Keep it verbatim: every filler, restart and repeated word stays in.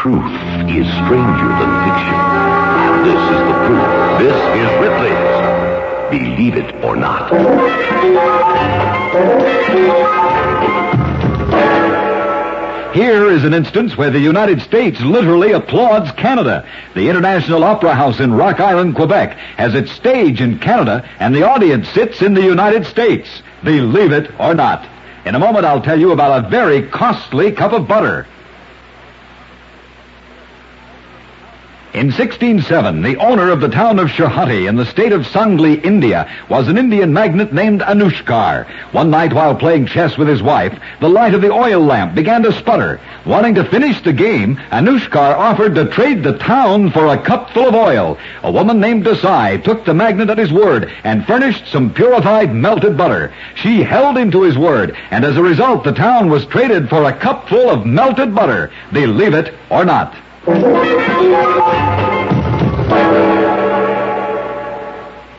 truth is stranger than fiction. And this is the proof. This is Ripley's Believe It or Not. Here is an instance where the United States literally applauds Canada. The International Opera House in Rock Island, Quebec, has its stage in Canada, and the audience sits in the United States. Believe it or not. In a moment, I'll tell you about a very costly cup of butter. In sixteen oh seven, the owner of the town of Shirhati in the state of Sangli, India, was an Indian magnate named Anushkar. One night while playing chess with his wife, the light of the oil lamp began to sputter. Wanting to finish the game, Anushkar offered to trade the town for a cup full of oil. A woman named Desai took the magnate at his word and furnished some purified melted butter. She held him to his word, and as a result, the town was traded for a cup full of melted butter. Believe it or not.